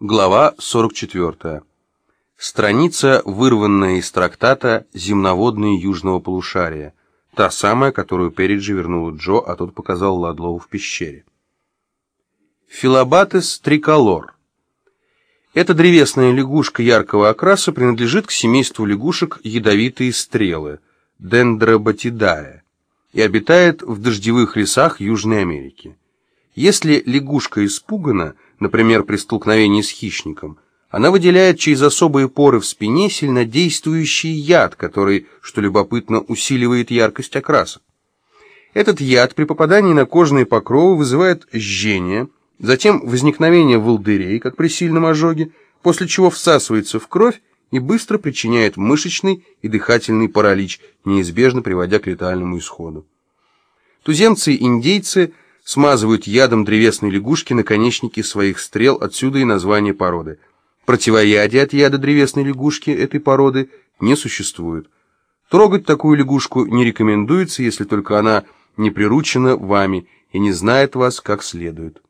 Глава 44. Страница, вырванная из трактата «Земноводные южного полушария». Та самая, которую Перриджи вернула Джо, а тот показал Ладлоу в пещере. Филобатес триколор. Эта древесная лягушка яркого окраса принадлежит к семейству лягушек ядовитые стрелы, Dendrobatidæ, и обитает в дождевых лесах Южной Америки. Если лягушка испугана, например, при столкновении с хищником, она выделяет через особые поры в спине сильнодействующий яд, который, что любопытно, усиливает яркость окраса. Этот яд при попадании на кожные покровы вызывает жжение, затем возникновение волдырей, как при сильном ожоге, после чего всасывается в кровь и быстро причиняет мышечный и дыхательный паралич, неизбежно приводя к летальному исходу. Туземцы и индейцы смазывают ядом древесной лягушки наконечники своих стрел, отсюда и название породы. Противоядия от яда древесной лягушки этой породы не существует. Трогать такую лягушку не рекомендуется, если только она не приручена вами и не знает вас как следует.